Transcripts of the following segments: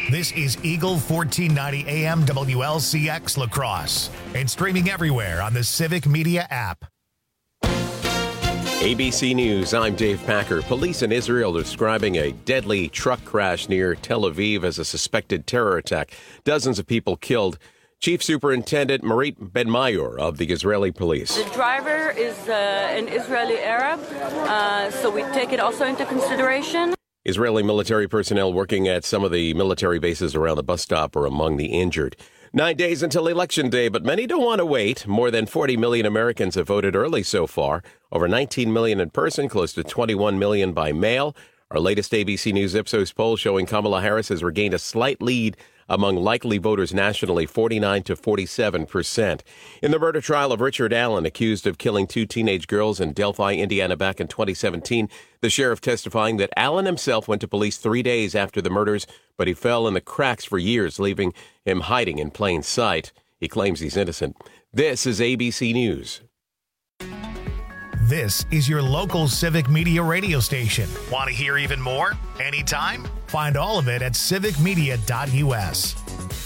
This is Eagle 1490 AM WLCX La Crosse and streaming everywhere on the Civic Media app. ABC News, I'm Dave Packer. Police in Israel are describing a deadly truck crash near Tel Aviv as a suspected terror attack. Dozens of people killed. Chief Superintendent Marit Ben-Mayor of the Israeli police. The driver is an Israeli Arab, so we take it also into consideration. Israeli military personnel working at some of the military bases around the bus stop are among the injured. 9 days until Election Day, but many don't want to wait. More than 40 million Americans have voted early so far. Over 19 million in person, close to 21 million by mail. Our latest ABC News Ipsos poll showing Kamala Harris has regained a slight lead among likely voters nationally, 49 to 47%. In the murder trial of Richard Allen, accused of killing 2 teenage girls in Delphi, Indiana back in 2017, the sheriff testifying that Allen himself went to police 3 days after the murders, but he fell in the cracks for years, leaving him hiding in plain sight. He claims he's innocent. This is ABC News. This is your local Civic Media radio station. Want to hear even more? Anytime? Find all of it at civicmedia.us.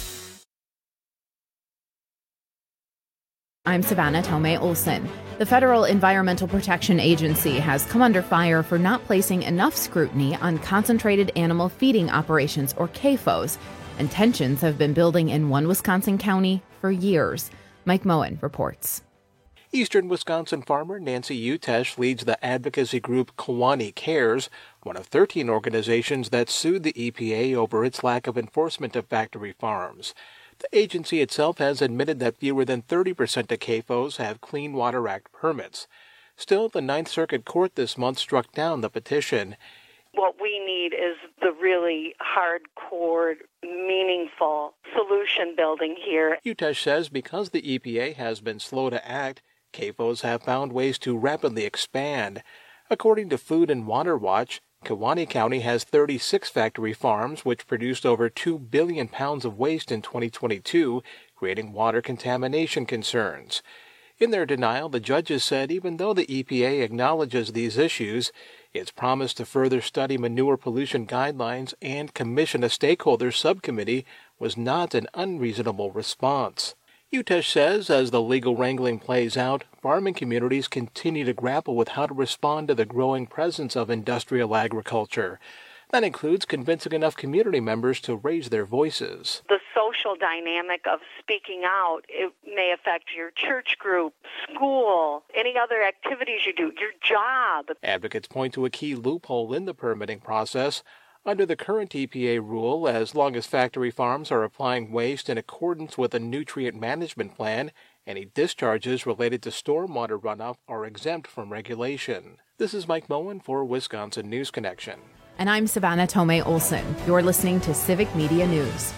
I'm Savannah Tomei Olson. The Federal Environmental Protection Agency has come under fire for not placing enough scrutiny on concentrated animal feeding operations, or CAFOs, and tensions have been building in one Wisconsin county for years. Mike Moen reports. Eastern Wisconsin farmer Nancy Utesh leads the advocacy group Kewaunee Cares, one of 13 organizations that sued the EPA over its lack of enforcement of factory farms. The agency itself has admitted that fewer than 30% of CAFOs have Clean Water Act permits. Still, the Ninth Circuit Court this month struck down the petition. What we need is the really hardcore, meaningful solution building here. Utesh says because the EPA has been slow to act, CAFOs have found ways to rapidly expand. According to Food and Water Watch, Kewaunee County has 36 factory farms which produced over 2 billion pounds of waste in 2022, creating water contamination concerns. In their denial, the judges said even though the EPA acknowledges these issues, it's promised to further study manure pollution guidelines and commission a stakeholder subcommittee was not an unreasonable response. Utesh says as the legal wrangling plays out, farming communities continue to grapple with how to respond to the growing presence of industrial agriculture. That includes convincing enough community members to raise their voices. The social dynamic of speaking out, it may affect your church group, school, any other activities you do, your job. Advocates point to a key loophole in the permitting process. Under the current EPA rule, as long as factory farms are applying waste in accordance with a nutrient management plan, any discharges related to stormwater runoff are exempt from regulation. This is Mike Moen for Wisconsin News Connection. And I'm Savannah Tomei Olson. You're listening to Civic Media News.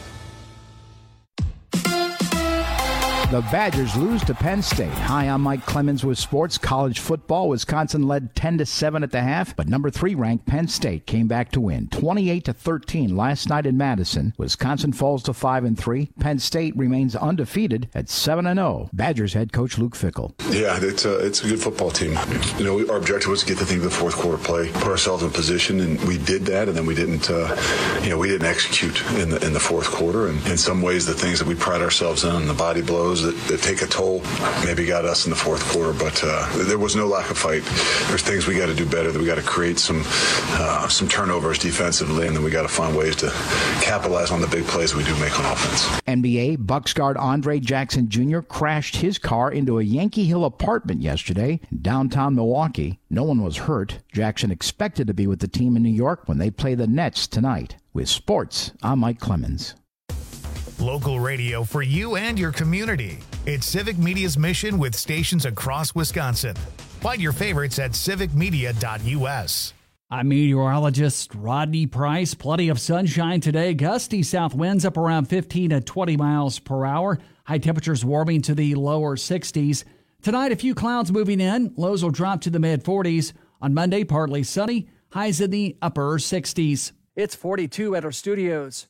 The Badgers lose to Penn State. Hi, I'm Mike Clemens with sports. College football, Wisconsin led 10-7 at the half, but number 3 ranked Penn State came back to win 28-13 last night in Madison. Wisconsin falls to 5-3. Penn State remains undefeated at 7-0. Badgers head coach Luke Fickell. Yeah, it's a good football team. Our objective was to get the thing to the fourth quarter play, put ourselves in position, and we did that. And then we didn't execute in the fourth quarter. And in some ways, the things that we pride ourselves on, the body blows that take a toll, maybe got us in the fourth quarter. But there was no lack of fight. There's things we got to do better. That we got to create some turnovers defensively, and then we got to find ways to capitalize on the big plays we do make on offense. NBA Bucks guard Andre Jackson Jr. crashed his car into a Yankee Hill apartment yesterday in downtown Milwaukee. No one was hurt. Jackson expected to be with the team in New York when they play the Nets tonight. With sports, I'm Mike Clemens. Local radio for you and your community. It's Civic Media's mission with stations across Wisconsin. Find your favorites at civicmedia.us. I'm meteorologist Rodney Price. Plenty of sunshine today. Gusty south winds up around 15 to 20 miles per hour. High temperatures warming to the lower 60s. Tonight, a few clouds moving in. Lows will drop to the mid-40s. On Monday, partly sunny. Highs in the upper 60s. It's 42 at our studios.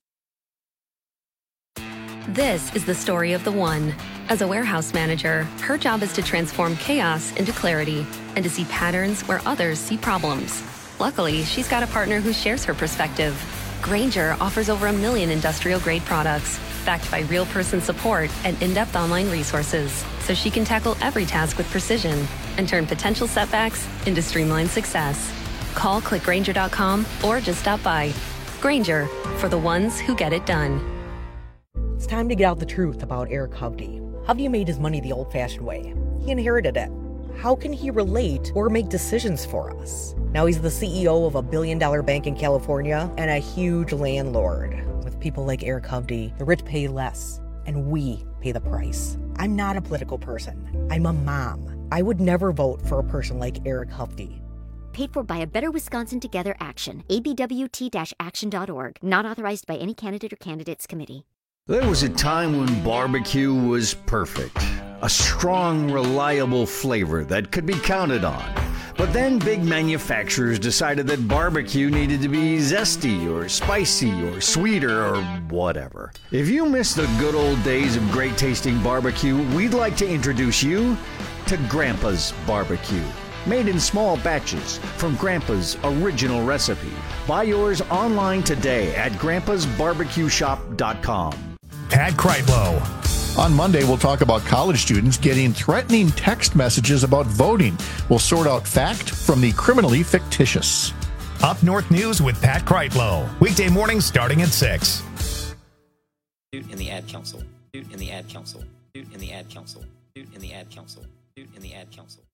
This is the story of the one. As a warehouse manager, her job is to transform chaos into clarity and to see patterns where others see problems. Luckily, she's got a partner who shares her perspective. Grainger offers over 1 million industrial-grade products, backed by real-person support and in-depth online resources, so she can tackle every task with precision and turn potential setbacks into streamlined success. Call clickgrainger.com or just stop by. Grainger, for the ones who get it done. It's time to get out the truth about Eric Hovde. Hovde made his money the old-fashioned way. He inherited it. How can he relate or make decisions for us? Now he's the CEO of a billion-dollar bank in California and a huge landlord. With people like Eric Hovde, the rich pay less, and we pay the price. I'm not a political person. I'm a mom. I would never vote for a person like Eric Hovde. Paid for by a Better Wisconsin Together Action. abwt-action.org. Not authorized by any candidate or candidates committee. There was a time when barbecue was perfect. A strong, reliable flavor that could be counted on. But then big manufacturers decided that barbecue needed to be zesty or spicy or sweeter or whatever. If you miss the good old days of great tasting barbecue, we'd like to introduce you to Grandpa's Barbecue. Made in small batches from Grandpa's original recipe. Buy yours online today at grandpasbarbecueshop.com. Pat Kreitlow. On Monday, we'll talk about college students getting threatening text messages about voting. We'll sort out fact from the criminally fictitious. Up North News with Pat Kreitlow. Weekday mornings starting at 6. In the Ad Council. In the Ad Council. In the Ad Council. In the Ad Council. In the Ad Council.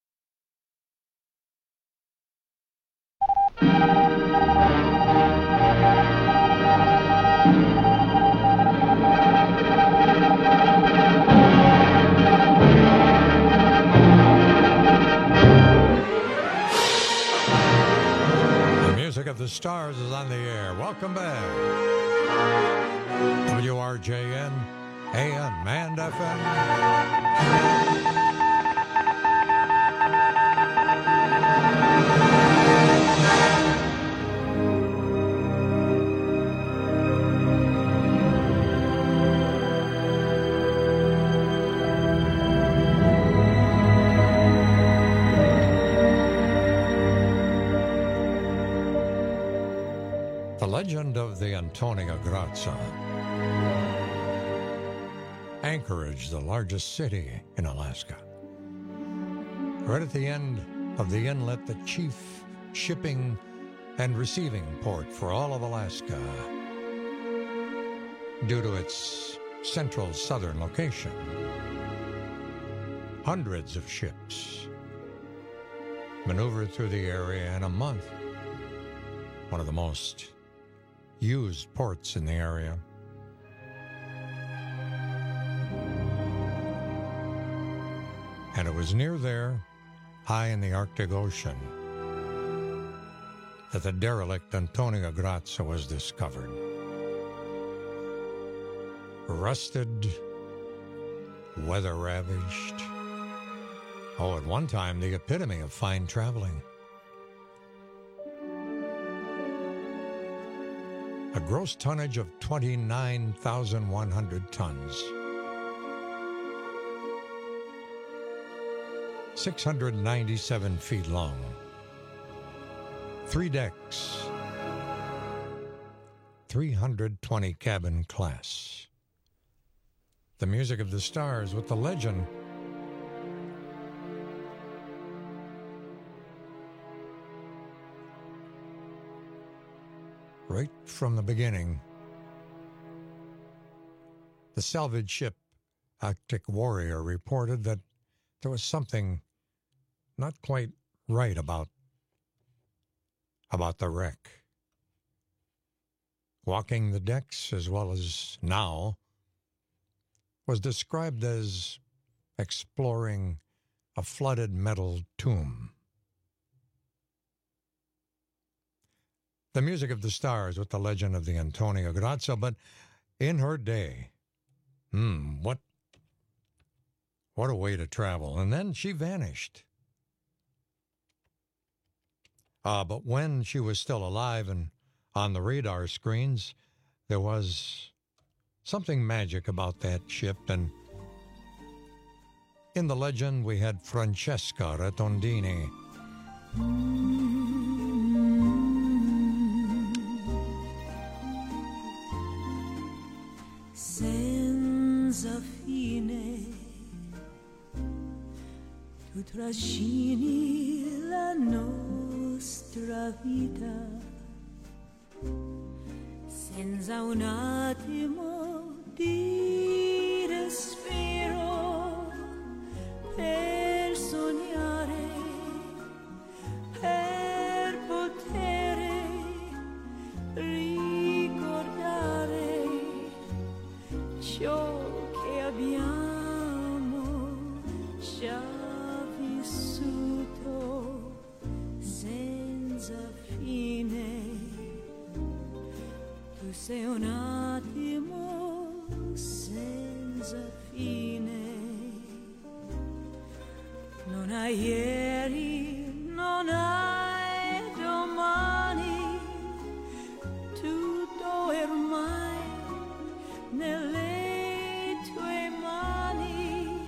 Music of the Stars is on the air. Welcome back. WRJN, AM and FM. The legend of the Antonia Grazia. Anchorage, the largest city in Alaska. Right at the end of the inlet, the chief shipping and receiving port for all of Alaska. Due to its central southern location. Hundreds of ships maneuvered through the area in a month. One of the most used ports in the area. And it was near there, high in the Arctic Ocean, that the derelict Antonia Grazia was discovered. Rusted, weather-ravaged. Oh, at one time, the epitome of fine traveling. A gross tonnage of 29,100 tons. 697 feet long. 3 decks. 320 cabin class. The music of the stars with the legend. Right from the beginning, the salvage ship Arctic Warrior reported that there was something not quite right about the wreck. Walking the decks, as well as now, was described as exploring a flooded metal tomb. The music of the stars with the legend of the Antonia Grazia, but in her day, what a way to travel. And then she vanished. But when she was still alive and on the radar screens, there was something magic about that ship. And in the legend, we had Francesca Retondini. senza fine, tu trascini la nostra vita senza un attimo di respiro per sognare, per poter ricordare ciò che abbiamo già vissuto senza fine. Tu sei un attimo senza fine, non hai ieri, non hai domani, tutto ormai nelle tue mani,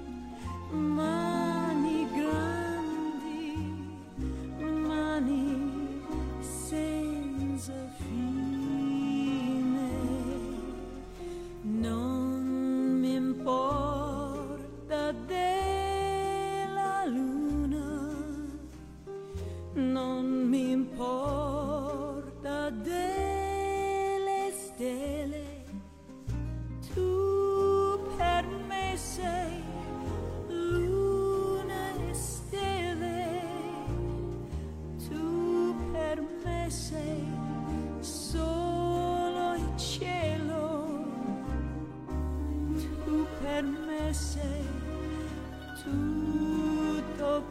mani grandi, mani senza fine. Non mi importa della luna, non mi importa delle stelle, tu per me sei luna e stelle, tu per me sei solo il cielo, tu per me sei tutto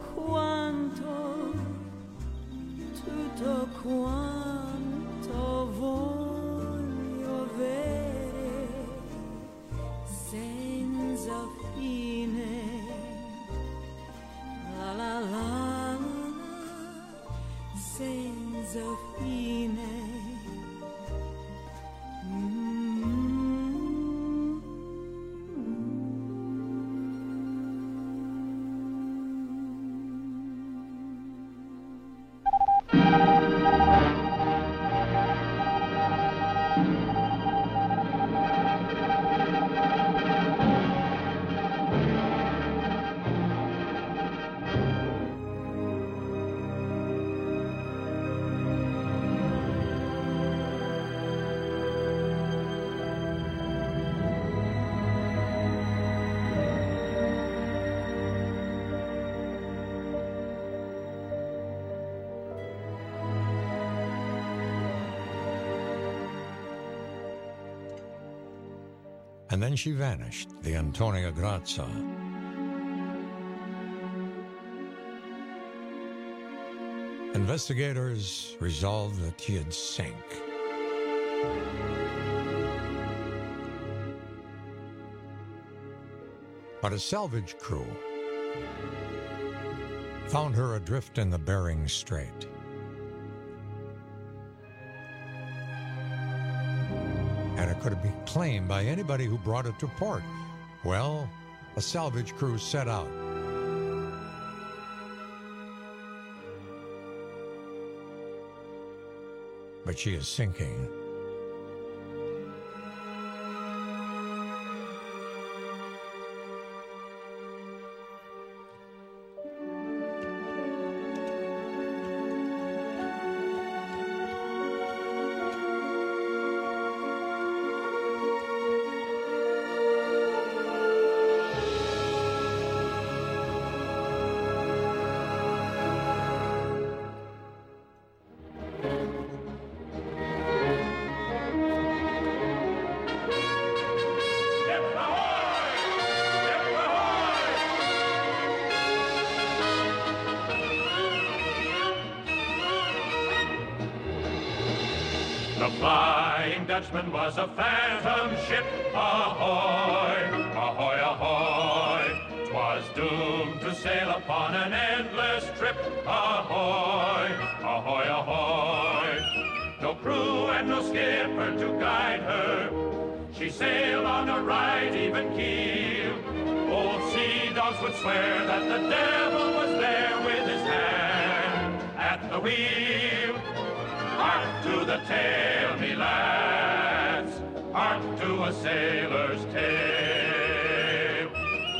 quanto voglio avere senza fine. La la la la, senza fine. And then she vanished, the Antonia Grazia. Investigators resolved that she had sank. But a salvage crew found her adrift in the Bering Strait. And it could be claimed by anybody who brought it to port. Well, a salvage crew set out. But she is sinking. The Flying Dutchman was a phantom ship. Ahoy, ahoy, ahoy. 'Twas doomed to sail upon an endless trip. Ahoy, ahoy, ahoy. No crew and no skipper to guide her. She sailed on a right even keel. Old sea dogs would swear that the devil was there with his hand at the wheel. Hark to the tale, me lads. hark to a sailor's tale.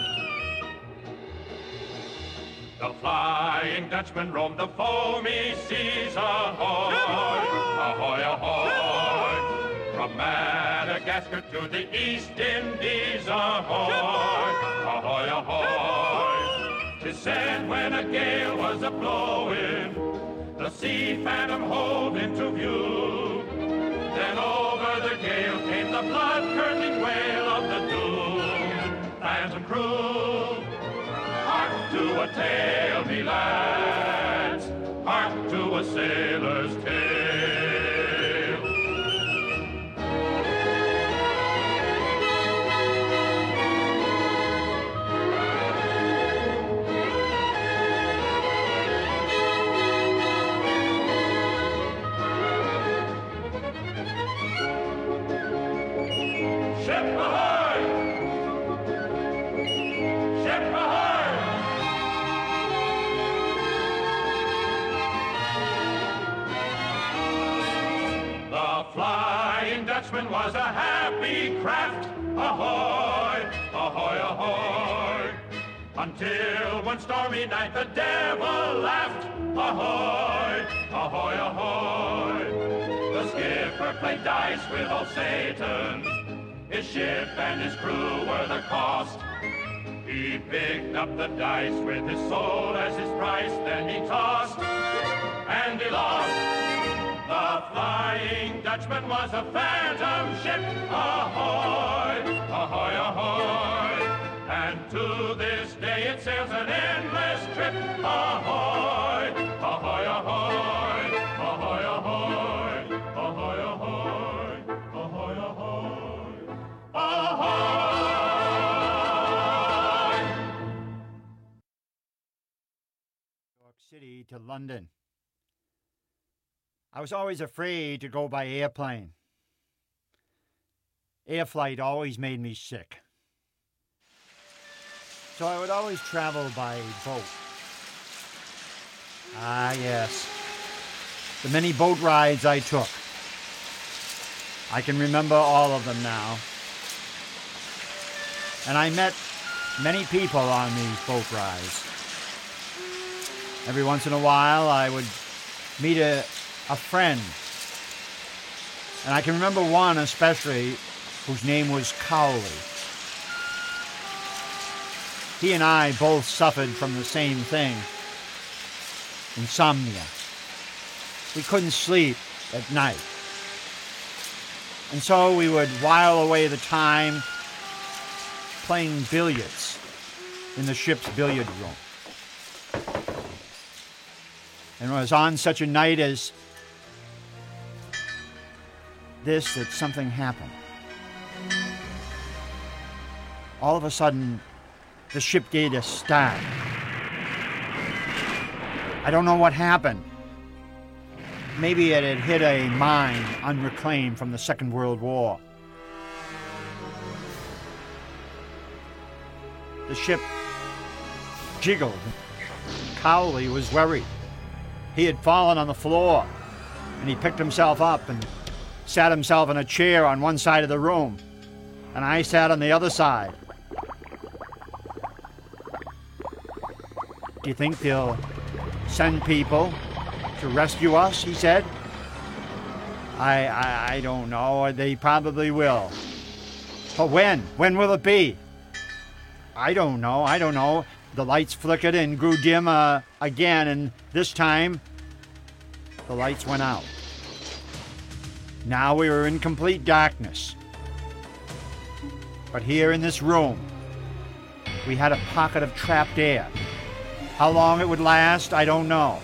The Flying Dutchman roamed the foamy seas, ahoy, ahoy, ahoy. From Madagascar to the East Indies, ahoy, ahoy, ahoy. 'Tis said when a gale was a-blowing, the Sea Phantom hove into view. Then over the gale came the blood-curdling wail of the doomed Phantom crew. Hark to a tale, me lads, hark to a sailor's tale. Ship ahoy! Ship ahoy! The Flying Dutchman was a happy craft, ahoy, ahoy, ahoy. Until one stormy night the devil laughed, ahoy, ahoy, ahoy. The skipper played dice with old Satan. His ship and his crew were the cost. He picked up the dice with his soul as his price, then he tossed, and he lost. The Flying Dutchman was a phantom ship, ahoy, ahoy, ahoy. And to this day it sails an endless trip, ahoy, ahoy, ahoy, ahoy, ahoy, ahoy, ahoy, ahoy, ahoy, ahoy. New York City to London. I was always afraid to go by airplane. Air flight always made me sick. So I would always travel by boat. Ah, yes. The many boat rides I took. I can remember all of them now. And I met many people on these boat rides. Every once in a while, I would meet a friend. And I can remember one especially whose name was Cowley. He and I both suffered from the same thing, insomnia. We couldn't sleep at night. And so we would while away the time playing billiards in the ship's billiard room. And it was on such a night as this that something happened. All of a sudden, the ship gave a start. I don't know what happened. Maybe it had hit a mine unreclaimed from the Second World War. The ship jiggled. Cowley was worried. He had fallen on the floor, and he picked himself up and sat himself in a chair on one side of the room, and I sat on the other side. Do you think they'll send people to rescue us? He said. I don't know. They probably will. But when? When will it be? I don't know. The lights flickered and grew dim again, and this time the lights went out. Now we were in complete darkness. But here in this room, we had a pocket of trapped air. How long it would last, I don't know.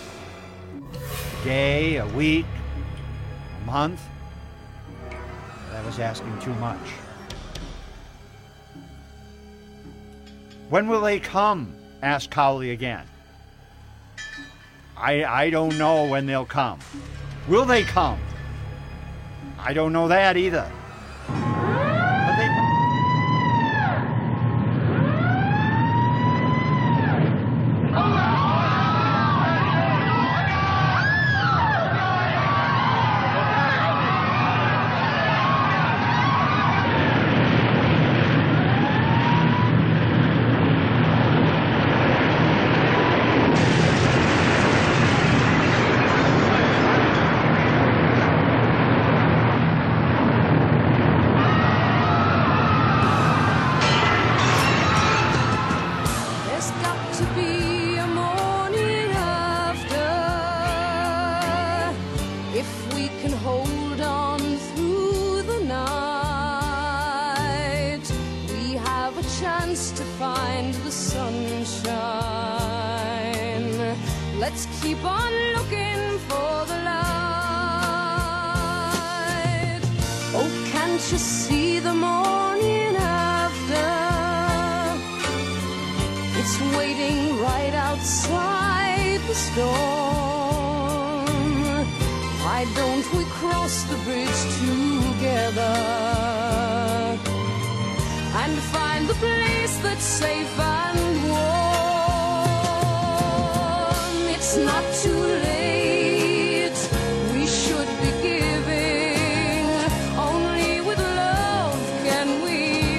A day, a week, a month? That was asking too much. When will they come? Asked Cowley again. I don't know when they'll come. Will they come? I don't know that either. But they... Let's keep on looking for the light. Oh, can't you see the morning after? It's waiting right outside the storm. Why don't we cross the bridge together and find the place that's safe and warm? It's not too late, we should be giving. Only with love can we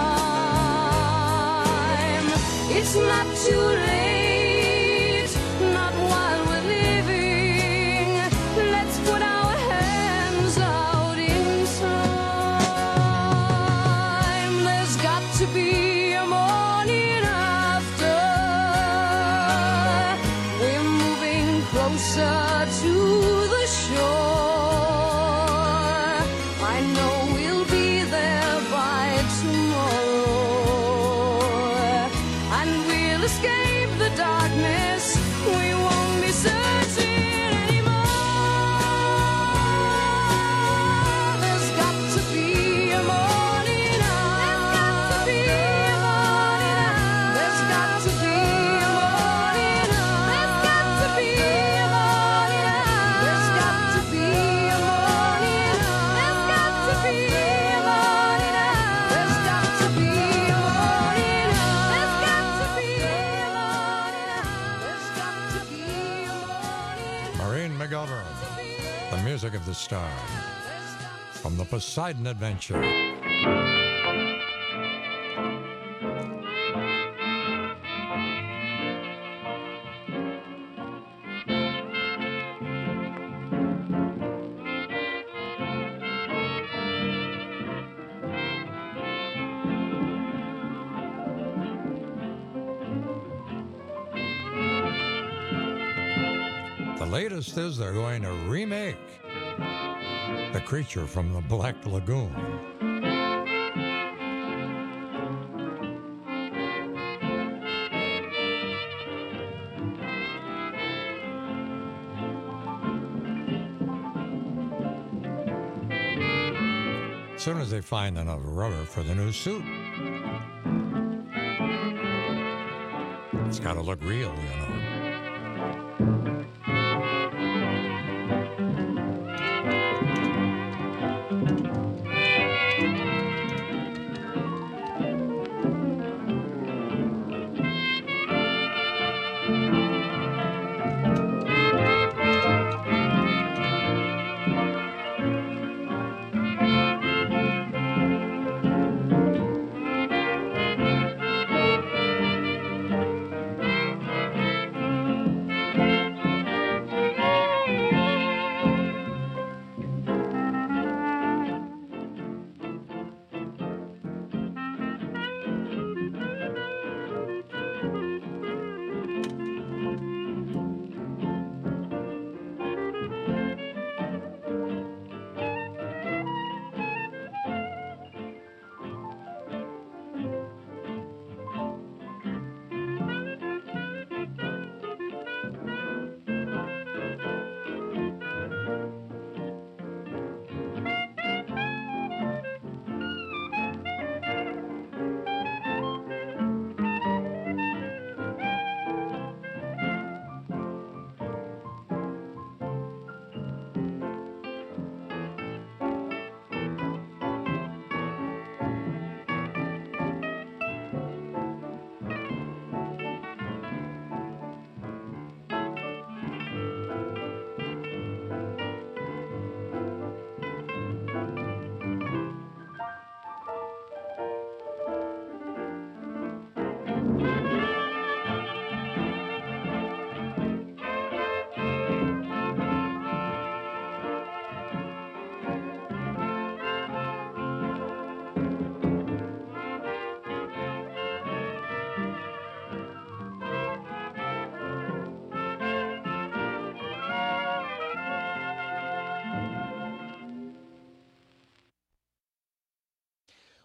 climb. It's not too late, not while we're living. Let's put our hands out in time. There's got to be a morning after. We're moving closer to the shore. I know we'll be there by tomorrow, and we'll escape the darkness. We won't be searching anymore. There's got to be a morning after. There's got to be a morning after. There's got to be a morning after. There's got to be a morning after. There's got to be a morning after. There's got to be a morning after. There's got to be a morning after. There's got to be a morning. Maureen McGovern, the music of the star from the Poseidon Adventure. The latest is they're going to remake The Creature from the Black Lagoon. As soon as they find enough rubber for the new suit. It's got to look real, you know.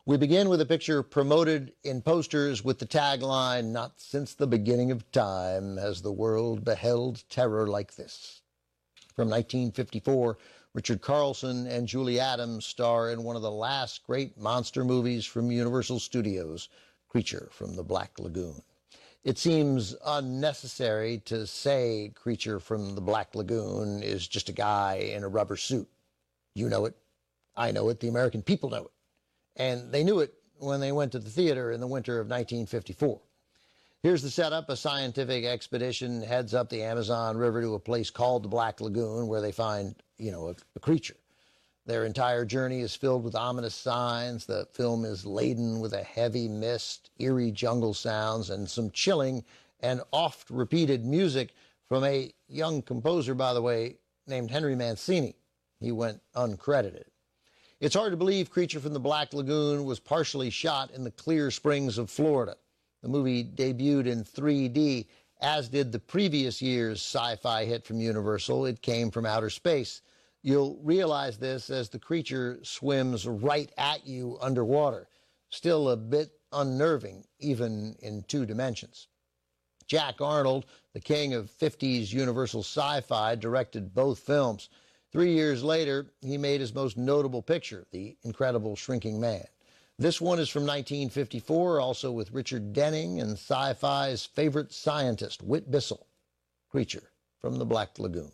We begin with a picture promoted in posters with the tagline, "Not since the beginning of time has the world beheld terror like this." From 1954, Richard Carlson and Julie Adams star in one of the last great monster movies from Universal Studios, Creature from the Black Lagoon. It seems unnecessary to say Creature from the Black Lagoon is just a guy in a rubber suit. You know it. I know it. The American people know it. And they knew it when they went to the theater in the winter of 1954. Here's the setup. A scientific expedition heads up the Amazon River to a place called the Black Lagoon where they find, a creature. Their entire journey is filled with ominous signs. The film is laden with a heavy mist, eerie jungle sounds, and some chilling and oft-repeated music from a young composer, by the way, named Henry Mancini. He went uncredited. It's hard to believe Creature from the Black Lagoon was partially shot in the Clear Springs of Florida. The movie debuted in 3D, as did the previous year's sci-fi hit from Universal. It came from outer space. You'll realize this as the creature swims right at you underwater. Still a bit unnerving, even in 2 dimensions. Jack Arnold, the king of 50s Universal sci-fi, directed both films. 3 years later, he made his most notable picture, The Incredible Shrinking Man. This one is from 1954, also with Richard Denning and sci-fi's favorite scientist, Whit Bissell. Creature from the Black Lagoon.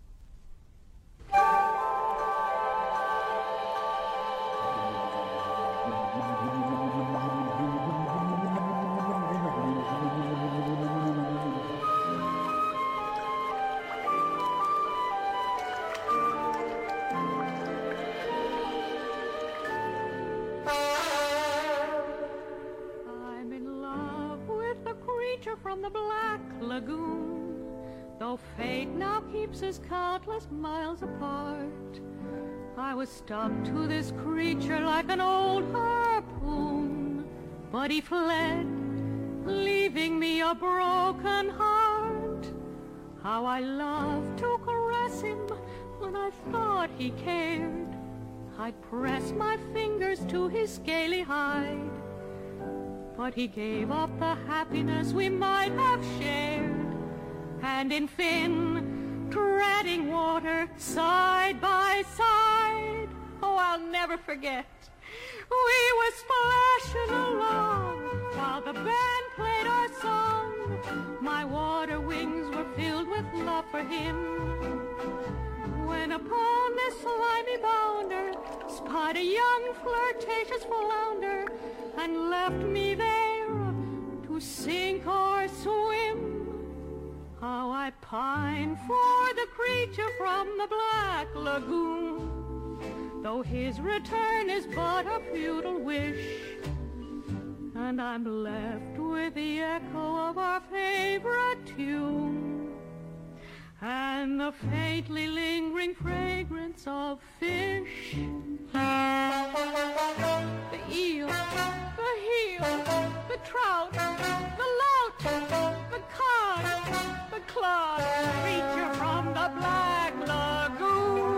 From the Black Lagoon, though fate now keeps us countless miles apart, I was stuck to this creature like an old harpoon, but he fled, leaving me a broken heart. How I loved to caress him when I thought he cared. I'd press my fingers to his scaly hide, but he gave up the happiness we might have shared. And in Finn, treading water side by side, oh, I'll never forget, we were splashing along while the band played our song. My water wings were filled with love for him, when upon this slimy bounder spied a young flirtatious flounder and left me there to sink or swim. How I pine for the creature from the Black Lagoon, though his return is but a futile wish, and I'm left with the echo of our favorite tune and the faintly lingering fragrance of fish. The eel, the heel, the trout, the lout, the cod, the clod, creature from the Black Lagoon.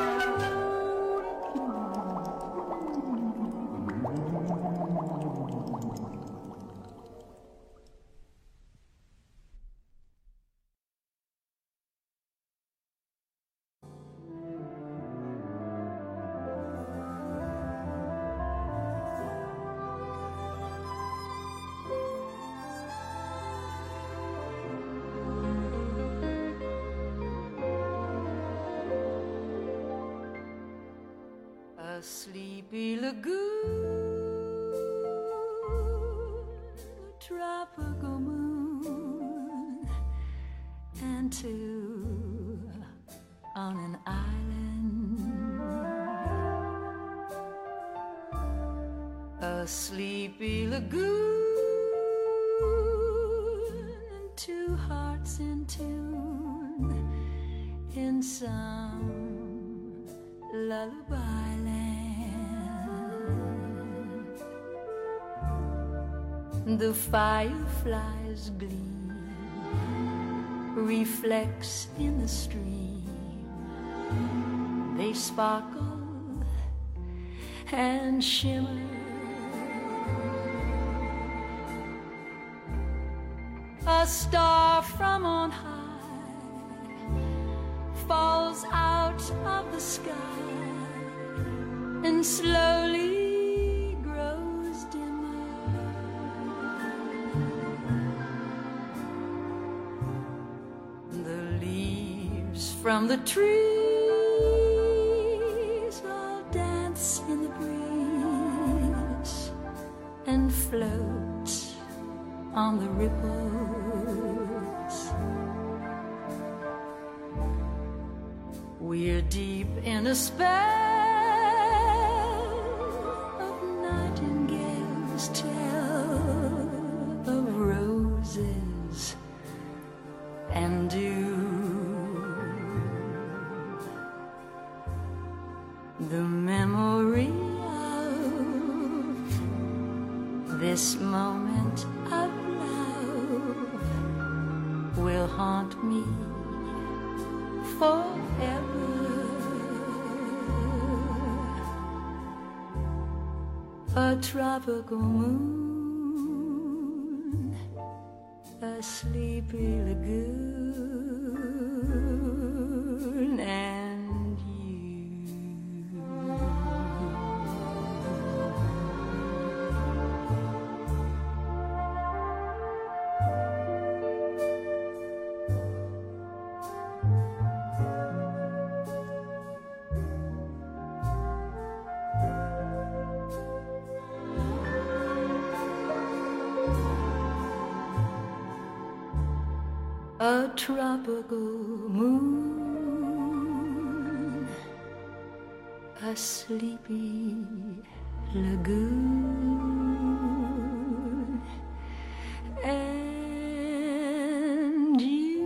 A sleepy lagoon, a tropical moon, and 2 on an island. A sleepy lagoon, and 2 hearts in tune in some lullaby land. The fireflies gleam, reflects in the stream. They sparkle and shimmer star from on high falls out of the sky and slowly grows dimmer. The leaves from the trees all dance in the breeze and float on the ripples. We're deep in a spell of nightingales' tale of roses and dew. The memory of this moment of love will haunt me forever. A tropical moon, a sleepy lagoon, and a tropical moon, a sleepy lagoon, and you.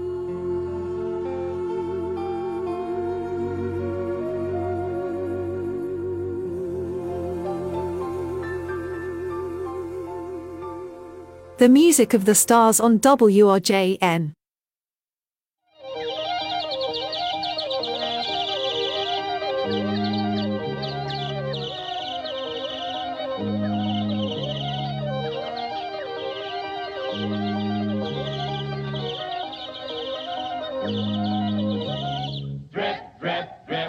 The music of the stars on WRJN. Drip, drip, drip.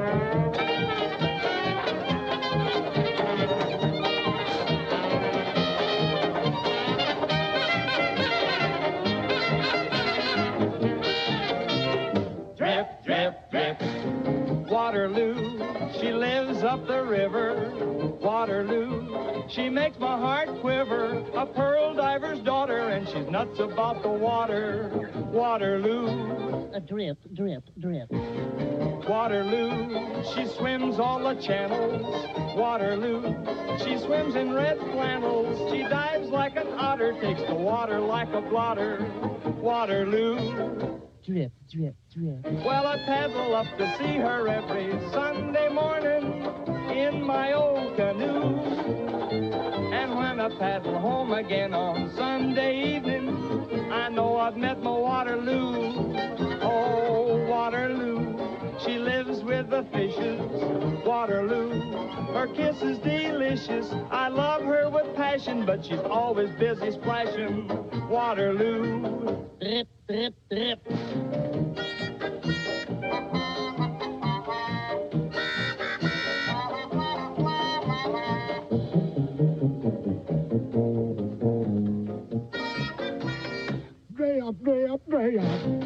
Drip, drip, drip. Waterloo, she lives up the river. Waterloo, she makes my heart quiver. A pearl diver's daughter, and she's nuts about the water. Waterloo, A drip, drip, drip. Waterloo, she swims all the channels. Waterloo, she swims in red flannels. She dives like an otter, takes the water like a blotter. Waterloo, Drip, drip, drip. well, I paddle up to see her every Sunday morning in my old canoe. And when I paddle home again on Sunday evening, I know I've met my Waterloo. Oh, Waterloo, she lives with the fishes. Waterloo, her kiss is delicious. I love her with passion, but she's always busy splashing. Waterloo, Drip, drip, drip. Drip, drip, drip.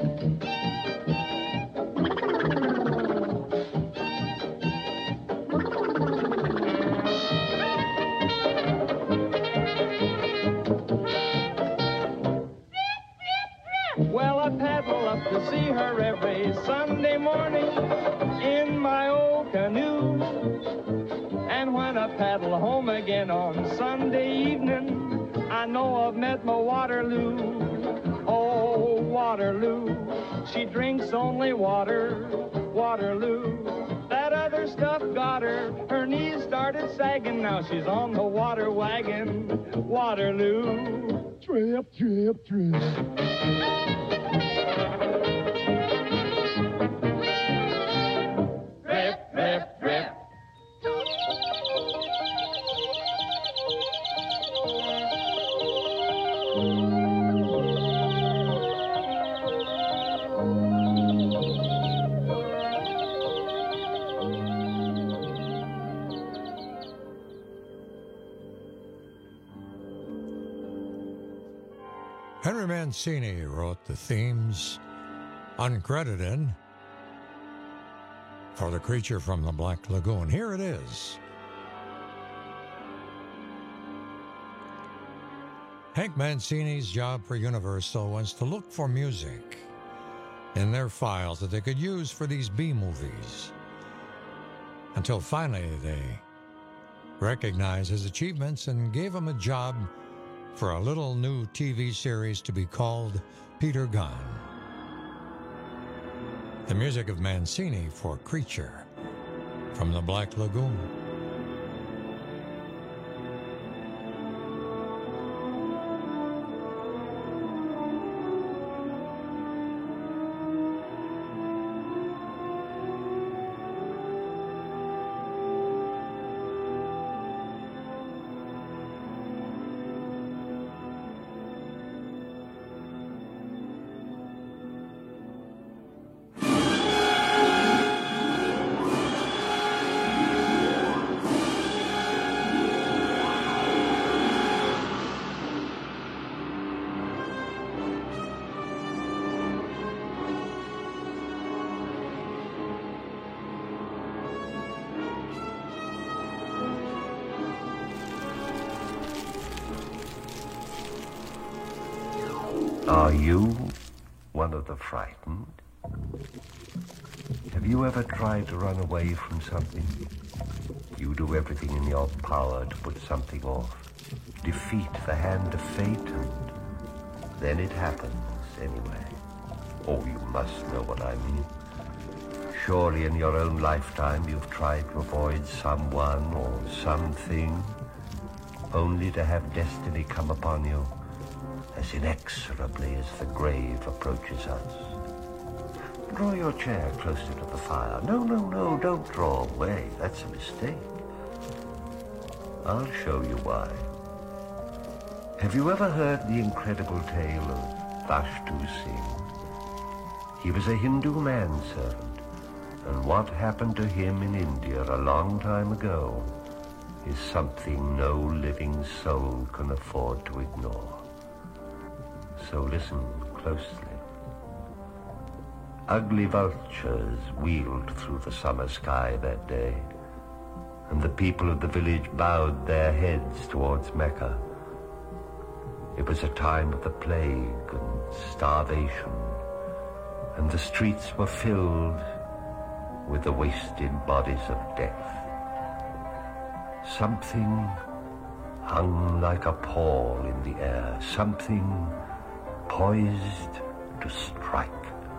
Well, I paddle up to see her every Sunday morning in my old canoe. And when I paddle home again on Sunday evening, I know I've met my Waterloo. Oh, Waterloo, she drinks only water. Waterloo, that other stuff got her. Her knees started sagging, now she's on the water wagon. Waterloo, drip, drip, drip. Drip, drip, drip. Henry Mancini wrote the themes, uncredited, for The Creature from the Black Lagoon. Here it is. Hank Mancini's job for Universal was to look for music in their files that they could use for these B-movies, until finally they recognized his achievements and gave him a job for a little new TV series to be called Peter Gunn. The music of Mancini for Creature from the Black Lagoon. Are you one of the frightened? Have you ever tried to run away from something? You do everything in your power to put something off, defeat the hand of fate, and then it happens anyway. Oh, you must know what I mean. Surely in your own lifetime you've tried to avoid someone or something, only to have destiny come upon you as inexorably as the grave approaches us. Draw your chair closer to the fire. No, don't draw away. That's a mistake. I'll show you why. Have you ever heard the incredible tale of Vashtu Singh? He was a Hindu manservant, and what happened to him in India a long time ago is something no living soul can afford to ignore. So listen closely. Ugly vultures wheeled through the summer sky that day, and the people of the village bowed their heads towards Mecca. It was a time of the plague and starvation, and the streets were filled with the wasted bodies of death. Something hung like a pall in the air, something poised to strike.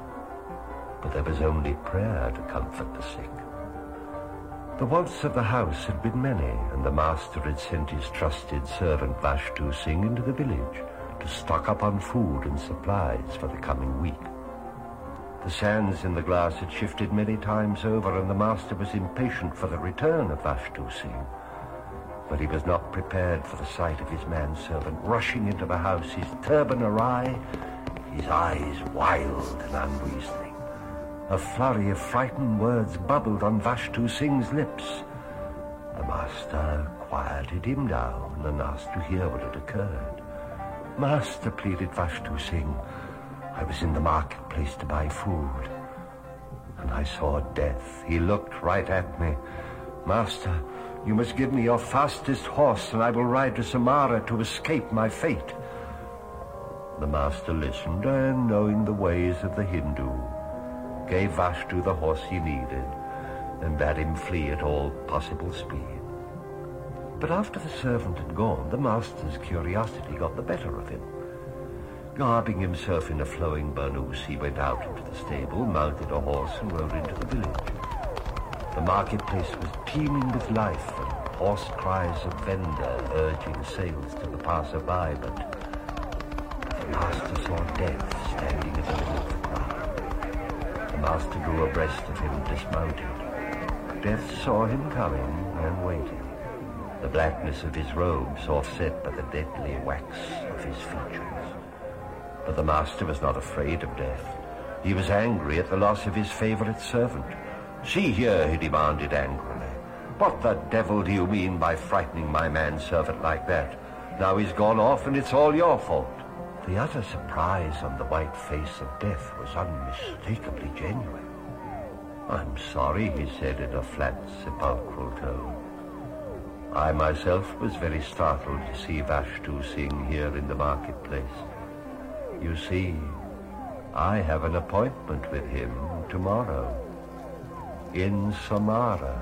But there was only prayer to comfort the sick. The wants of the house had been many, and the master had sent his trusted servant Vashtu Singh into the village to stock up on food and supplies for the coming week. The sands in the glass had shifted many times over, and the master was impatient for the return of Vashtu Singh. But he was not prepared for the sight of his manservant rushing into the house, his turban awry, his eyes wild and unreasoning. A flurry of frightened words bubbled on Vashtu Singh's lips. The master quieted him down and asked to hear what had occurred. "Master," pleaded Vashtu Singh, "I was in the marketplace to buy food, and I saw death. He looked right at me. Master, you must give me your fastest horse, and I will ride to Samara to escape my fate." The master listened, and knowing the ways of the Hindu, gave Vashtu the horse he needed, and bade him flee at all possible speed. But after the servant had gone, the master's curiosity got the better of him. Garbing himself in a flowing burnous, he went out into the stable, mounted a horse, and rode into the village. The marketplace was teeming with life, and hoarse cries of vendor urging sales to the passer-by, but the master saw Death standing in the middle of the crowd. The master drew abreast of him, dismounted. Death saw him coming and waited, the blackness of his robes offset by the deadly wax of his features. But the master was not afraid of Death. He was angry at the loss of his favorite servant. "See here," he demanded angrily. "What the devil do you mean by frightening my manservant like that? Now he's gone off and it's all your fault." The utter surprise on the white face of death was unmistakably genuine. "I'm sorry," he said in a flat, sepulchral tone. I myself was very startled to see Vashtu Singh here in the marketplace. You see, I have an appointment with him tomorrow in Samara.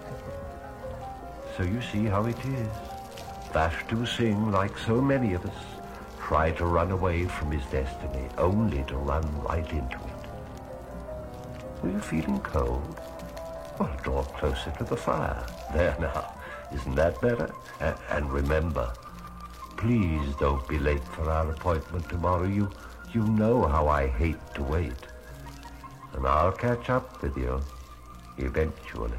So you see how it is. Vashtu Singh, like so many of us, tried to run away from his destiny, only to run right into it. Were you feeling cold? Well, draw closer to the fire. There now. Isn't that better? And remember, please don't be late for our appointment tomorrow. You know how I hate to wait. And I'll catch up with you eventually.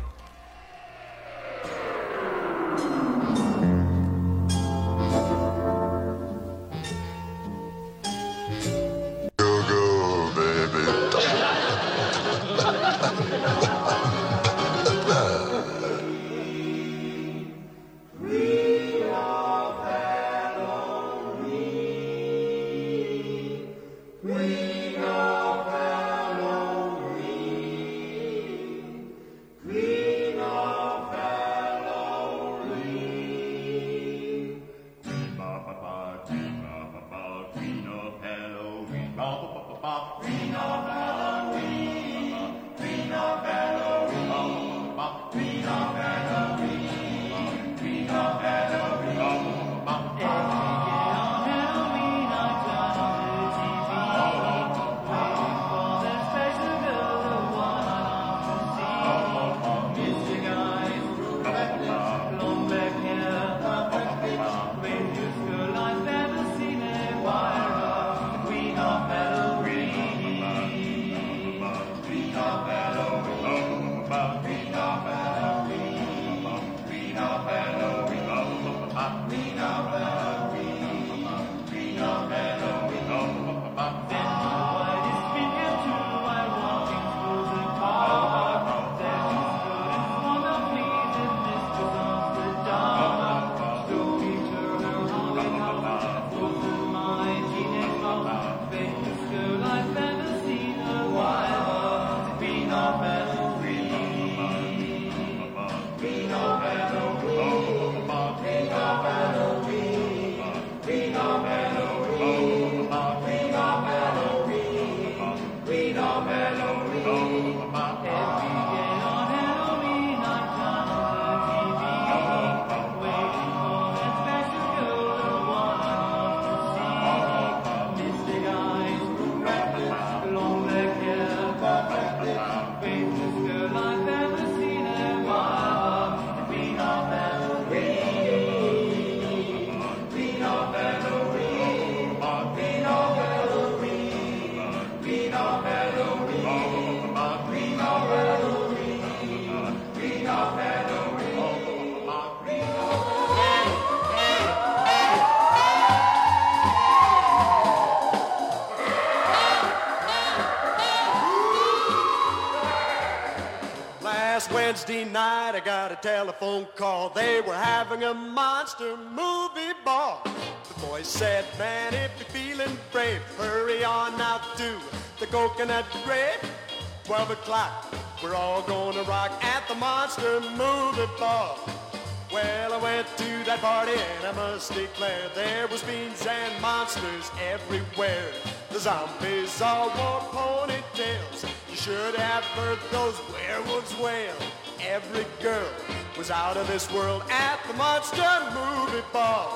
Wednesday night, I got a telephone call. They were having a monster movie ball. The boys said, man, if you're feeling brave, hurry on out to the Coconut Grove. 12 o'clock, we're all gonna rock at the monster movie ball. Well, I went to that party and I must declare there was beans and monsters everywhere. The zombies all wore ponytails. You should have heard those werewolves wail. Every girl was out of this world at the monster movie ball.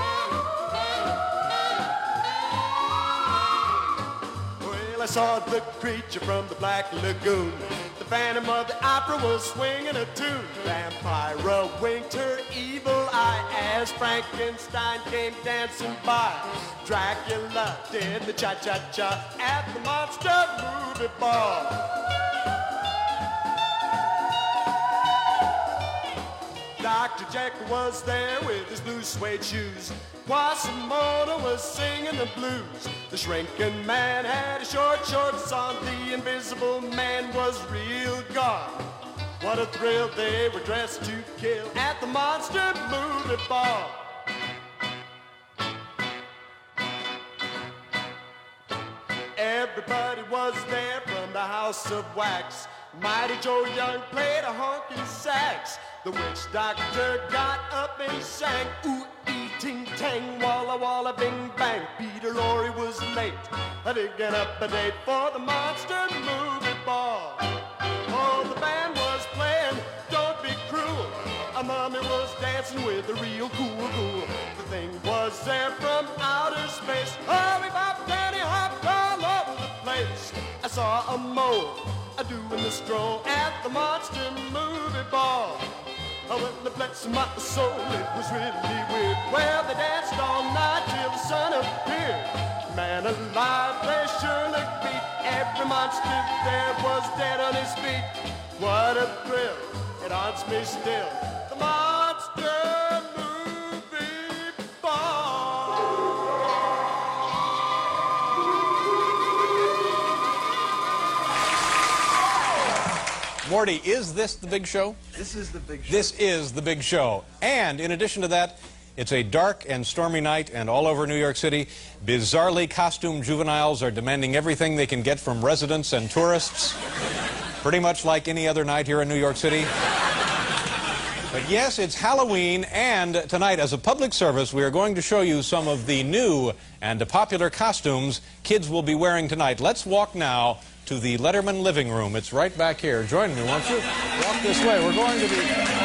Well, I saw the creature from the Black Lagoon. The Phantom of the Opera was swinging a tune. Vampira winked her evil eye as Frankenstein came dancing by. Dracula did the cha-cha-cha at the monster movie ball. Dr. Jekyll was there with his blue suede shoes. Quasimodo was singing the blues. The shrinking man had his short shorts on. The invisible man was real gone. What a thrill, they were dressed to kill at the monster movie ball. Everybody was there from the House of Wax. Mighty Joe Young played a honky sax. The witch doctor got up and he sang, ooh, ee, ting, tang, walla, walla, bing, bang. Peter Lorre was late, digging up a date for the Monster Movie Ball. Oh, the band was playing, Don't Be Cruel. A mummy was dancing with a real cool. The thing was there from outer space. Oh, we bopped and he hopped all over the place. I saw a mole doing the stroll at the Monster Movie Ball. Oh, well, bless my soul, it was really weird. Well, they danced all night till the sun appeared. Man alive, they sure looked beat. Every monster there was dead on his feet. What a thrill, it haunts me still. The Monster Movie Ball. Morty, is this the big show? This is the big show. This is the big show. And in addition to that, it's a dark and stormy night, and all over New York City, bizarrely costumed juveniles are demanding everything they can get from residents and tourists. Pretty much like any other night here in New York City. But yes, it's Halloween, and tonight, as a public service, we are going to show you some of the new and popular costumes kids will be wearing tonight. Let's walk now to the Letterman living room. It's right back here. Join me, won't you? Walk this way. We're going to be...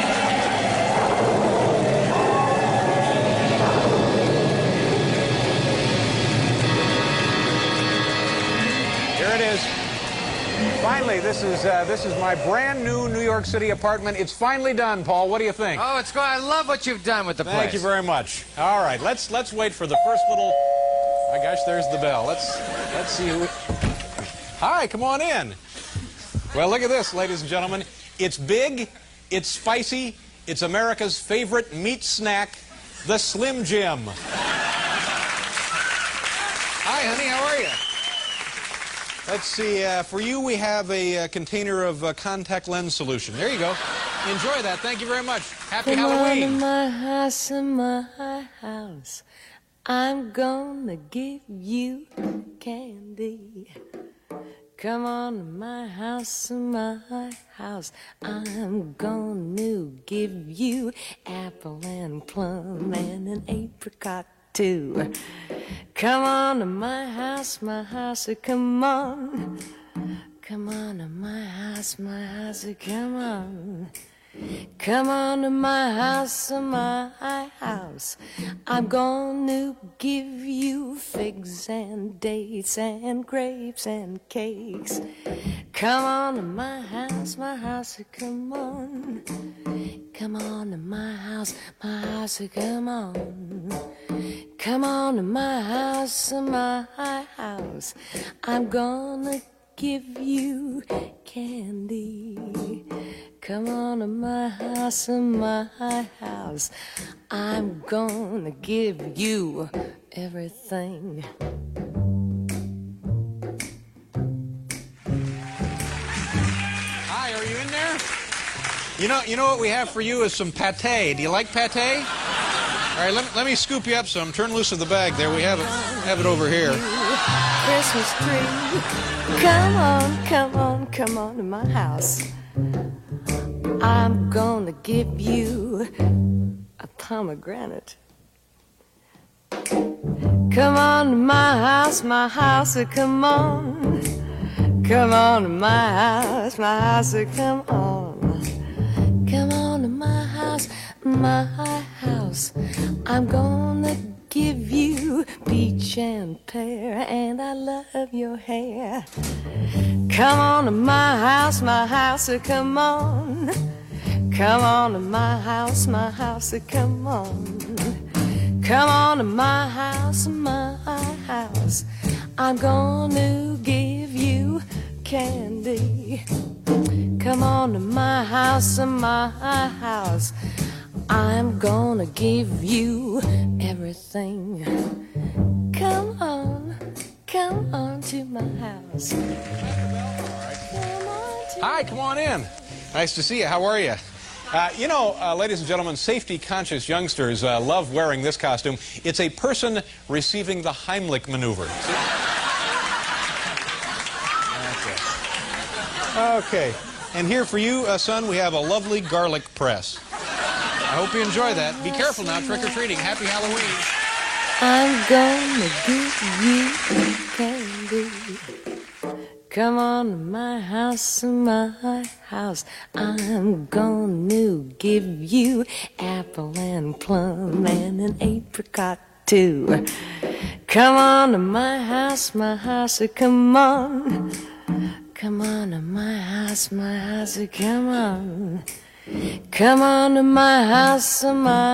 Here it is. Finally, this is my brand new New York City apartment. It's finally done, Paul. What do you think? Oh, it's going. I love what you've done with the place. Thank you very much. All right, let's wait for the first little... My gosh, there's the bell. Let's see who... Hi, come on in. Well, look at this, ladies and gentlemen. It's big, it's spicy, it's America's favorite meat snack, the Slim Jim. Hi, honey, how are you? Let's see, for you we have a container of contact lens solution. There you go. Enjoy that. Thank you very much. Happy Halloween. In my house, I'm gonna give you candy. Come on to my house, I'm gonna give you apple and plum and an apricot too. Come on to my house, come on. Come on to my house, come on. Come on to my house, I'm gonna give you figs and dates and grapes and cakes. Come on to my house, come on. Come on to my house, come on. Come on to my house, I'm gonna give you candy. Come on to my house, I'm gonna give you everything. Hi, are you in there? You know what we have for you is some pate. Do you like pate? All right, let me scoop you up some. Turn loose of the bag there. We have it over here. Christmas tree. Come on to my house. I'm gonna give you a pomegranate. Come on to my house, come on. Come on to my house, come on. Come on to my house, I'm gonna give you peach and pear, and I love your hair. Come on to my house, come on. Come on to my house, come on. Come on to my house, I'm gonna give you candy. Come on to my house, I'm gonna give you everything. Come on to my house. Hi, come on in. Nice to see you. How are you? Ladies and gentlemen, safety-conscious youngsters love wearing this costume. It's a person receiving the Heimlich maneuver. Okay. And here for you, son, we have a lovely garlic press. I hope you enjoy that. Be careful now, trick-or-treating. Happy Halloween. I'm gonna give you candy. Come on to my house, I'm gonna give you apple and plum and an apricot too. Come on to my house, come on. Come on to my house, come on. Come on to my house,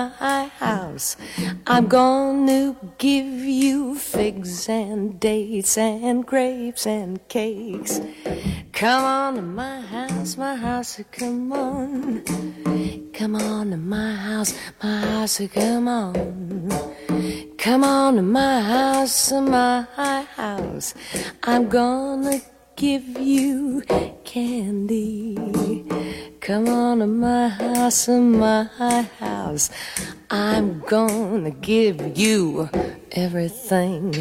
I'm gonna give you figs and dates and grapes and cakes. Come on to my house, come on. Come on to my house, come on. Come on to my house, I'm gonna give you candy. Come on to my house, I'm gonna give you everything.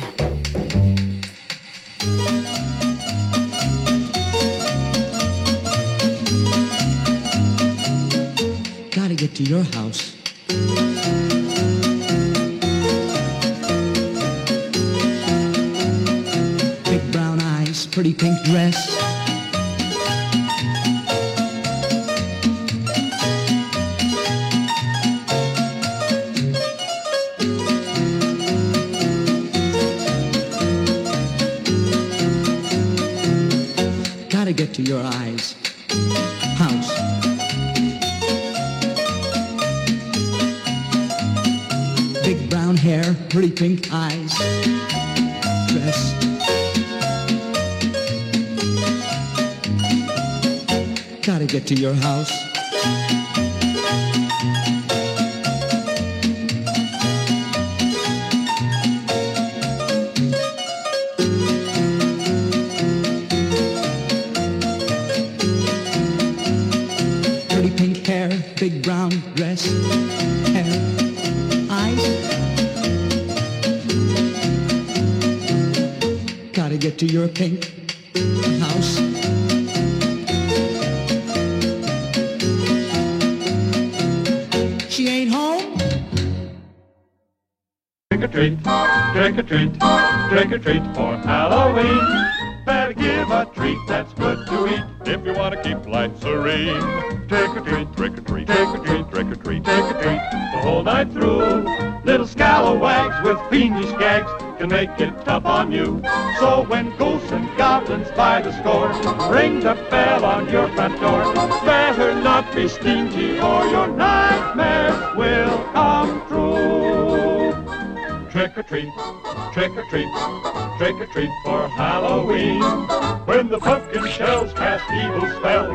Gotta get to your house. Big brown eyes, pretty pink dress. Gotta get to your eyes. House. Big brown hair, pretty pink eyes. Dress. Gotta get to your house. Pretty pink hair, big brown dress, hair, eyes. Gotta get to your pink house. She ain't home. Trick or treat, trick or treat, trick or treat for Halloween. Better give a treat that's good to eat if you want to keep life serene. Trick or treat, trick or treat, trick or treat, trick or treat, trick or treat the whole night through. Little scalawags with fiendish gags can make it tough on you. So when ghosts and goblins by the score ring the bell on your front door, better not be stingy or your nightmares will come true. Trick or treat, trick or treat, trick or treat for Halloween. When the pumpkin shells cast evil spells,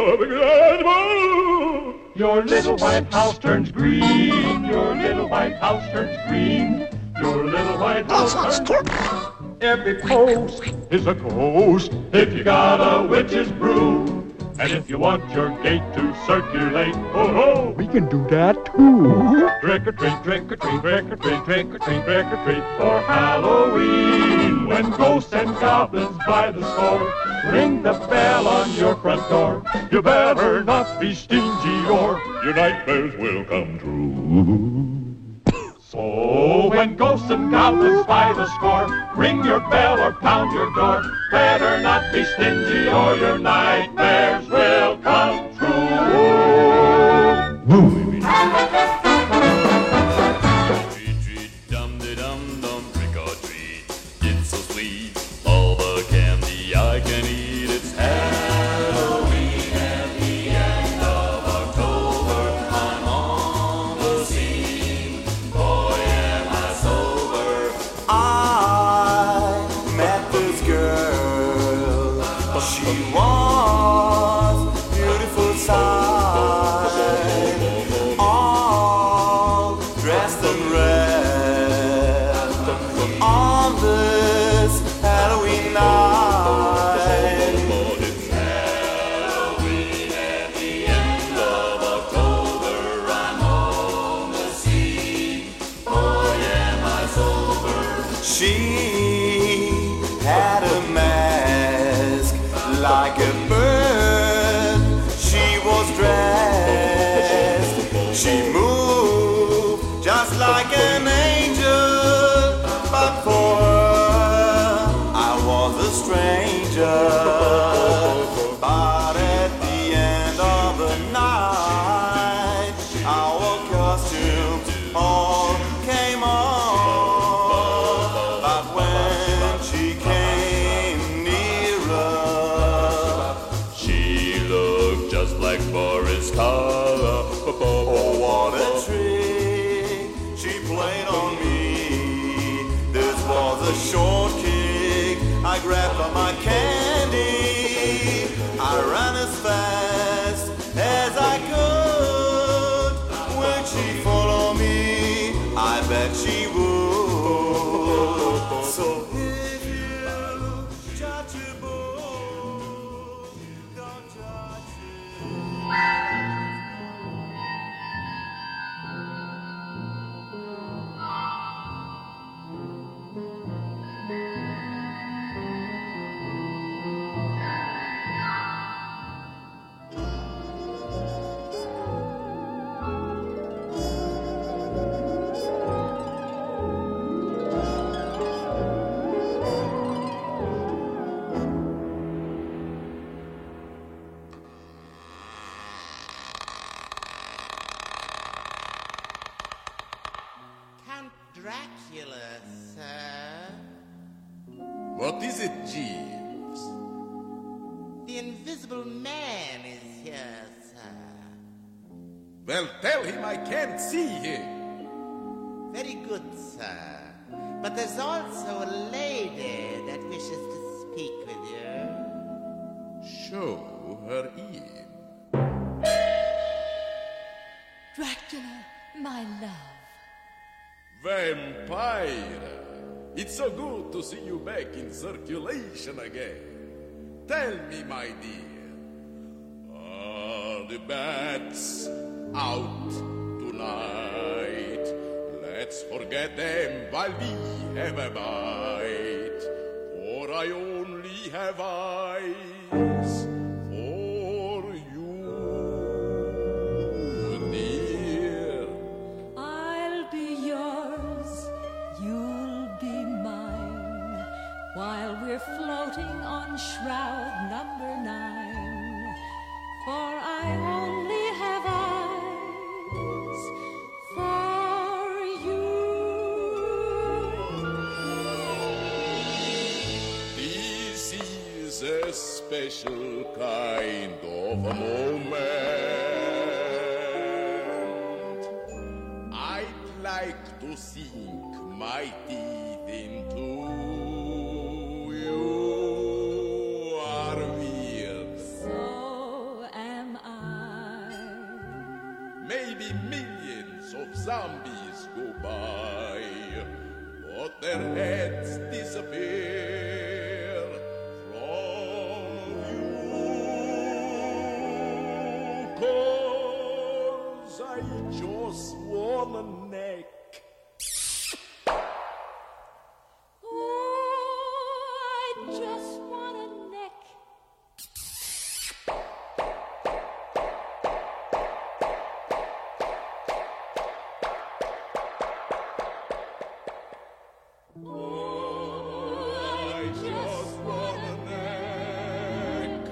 your little white house turns green. Your little white house turns green. Your little white house turns green. Every post is a ghost if you got a witch's brew. And if you want your gate to circulate, oh, we can do that too. Trick or treat, trick or treat, trick or treat, trick or treat, trick or treat for Halloween. When ghosts and goblins by the score ring the bell on your front door, you better not be stingy or your nightmares will come true. So when ghosts and goblins by the score ring your bell or pound your door, better not be stingy or your nightmares will come true. Treat, treat, dum-de-dum-dum, trick or treat. It's so sweet, all the candy I can eat. It's Halloween at the end of October. I'm on the scene. Boy, am I sober. I met this girl, she was beautiful sight, all dressed in red on this Halloween night. It's Halloween at the end of October. I'm on the scene. Boy, am I sober. She had a mask like a bird. like an angel, but for her I was a stranger. But at the end of the night, our costumes all came on. But when she came nearer, She looked just like Boris Karloff. oh what a trick she played on me. This was a short kick I grabbed for my candy. I ran as fast as I could. Would she follow me? I bet she would. So if you judge a book, don't judge Count Dracula, sir. What is it, Jeeves? The Invisible Man is here, sir. Well, tell him I can't see him. Very good, sir. But there's also a lady that wishes to speak with you. Show her in. Dracula, my love. Vampire! It's so good to see you back in circulation again. Tell me, my dear, are the bats out tonight? Let's forget them while we have a bite. For I only have eyes for you, dear. I'll be yours, you'll be mine, while we're floating on shroud number 9. For I only have eyes for you. This is a special kind of a moment. I'd like to sink my teeth into you. Are weird. So am I. Maybe millions of zombies go by, but their heads disappear from you. 'Cause I just want a neck. I just want a neck. I just want a neck.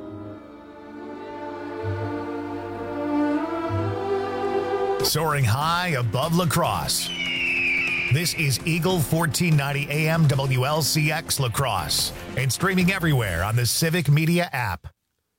Soaring high above La Crosse. This is Eagle 1490 AM WLCX La Crosse and streaming everywhere on the Civic Media app.